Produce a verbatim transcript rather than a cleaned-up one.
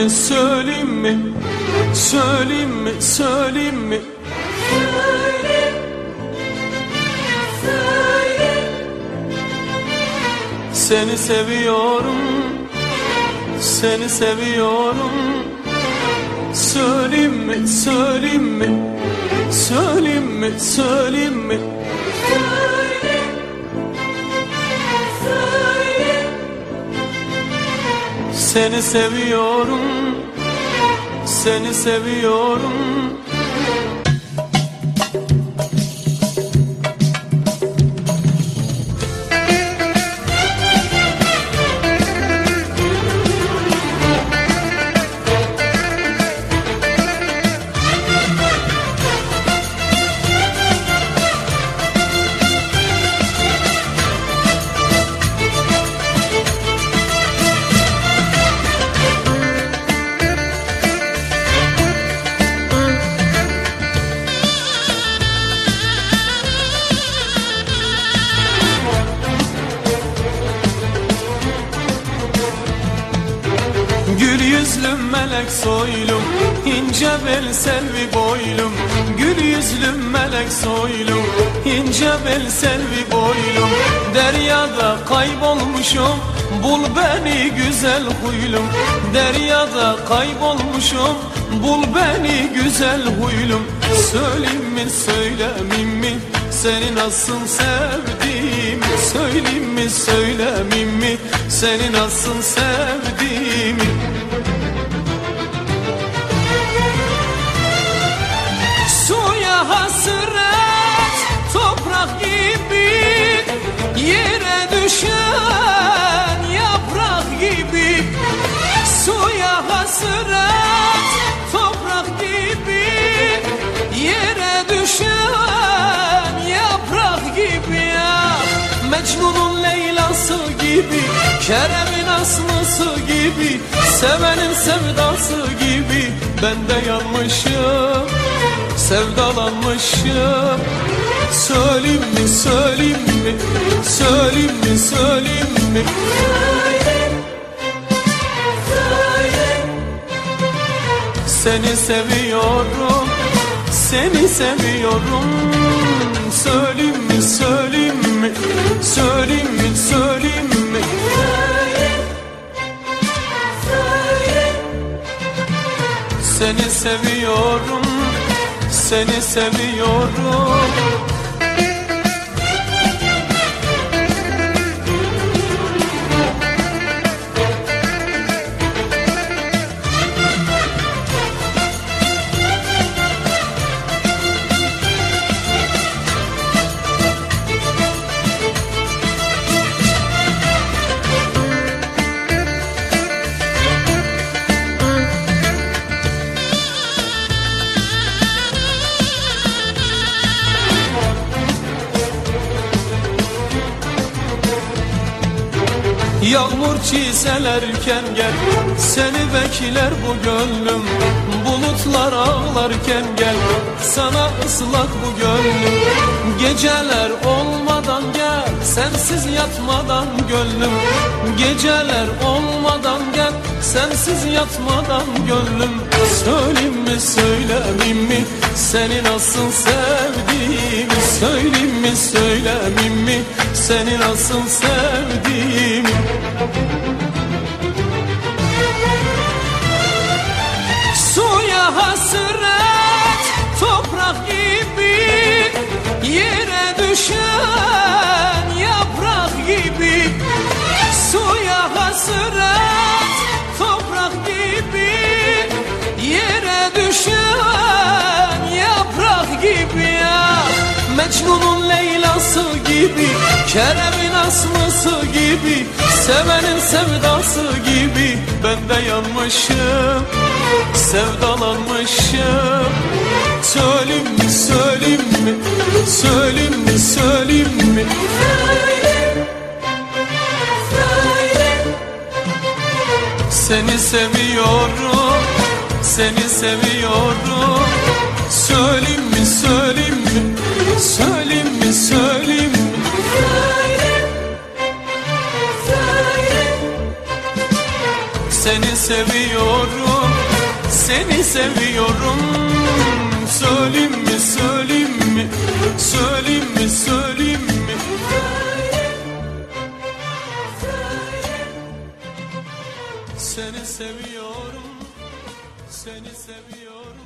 mi, söyleyeyim mi, söyleyeyim mi, söyleyeyim mi? Söyle, söyle. Seni seviyorum, seni seviyorum. Söyleyeyim mi, söyleyeyim mi, söyleyeyim mi, söyleyeyim mi? Söyle, söyle. Seni seviyorum, seni seviyorum. Gül yüzlüm melek soylum, ince bel selvi boylum. Gül yüzlüm melek soylum, ince bel selvi boylum. Deryada kaybolmuşum, bul beni güzel huylum. Deryada kaybolmuşum, bul beni güzel huylum. Söyleyeyim mi, söylemeyeyim mi, seni nasıl sevdim? Söyleyeyim mi, söylemeyeyim mi, seni nasıl sevdim? Suya hasret toprak gibi, yere düşen yaprak gibi. Suya hasret toprak gibi, yere düşen yaprak gibi ya. Mecnun'un Leyla'sı gibi, Kerem'in Aslı'sı gibi, sevenin sevdası gibi. Ben de yanmışım, sevdalanmışım. Söyleyeyim mi, söyleyeyim mi, söyleyeyim mi, söyleyeyim mi? Söyle, söyle. Seni seviyorum, seni seviyorum. Söyleyeyim mi, söyleyeyim mi, söyleyeyim mi, söyleyeyim mi? Söyle, söyle. Seni seviyorum, seni seviyorum. Yağmur çiselerken gel, seni bekler bu gönlüm. Bulutlar ağlarken gel, sana ıslak bu gönlüm. Geceler olmadan gel, sensiz yatmadan gönlüm. Geceler olmadan gel, sensiz yatmadan gönlüm. Söyleyeyim mi, söylemeyeyim mi, seni nasıl sevdim? Söyleyeyim mi, söylemeyeyim mi, seni nasıl sevdim? Suya hasret toprak gibi, yere düşen yaprak gibi. Suya hasret toprak gibi, yere düşen yaprak gibi ya. Mecnun'un Leyla'sı gibi, Kerem'in Aslı'sı gibi, sevenin sevdası gibi. Ben de yanmışım, sevdalanmışım. Söyleyeyim mi, söyleyeyim mi, söyleyeyim mi, söyleyeyim mi? Söyle, söyle. Seni seviyorum, seni seviyorum. Söyleyeyim mi, söyleyeyim mi, söyleyeyim mi, söyleyeyim mi? Söyle, söyle. Seni seviyorum, seni seviyorum. Söyleyeyim mi, söyleyeyim mi, söyleyeyim mi, söyleyeyim mi? Seni seviyorum, seni seviyorum.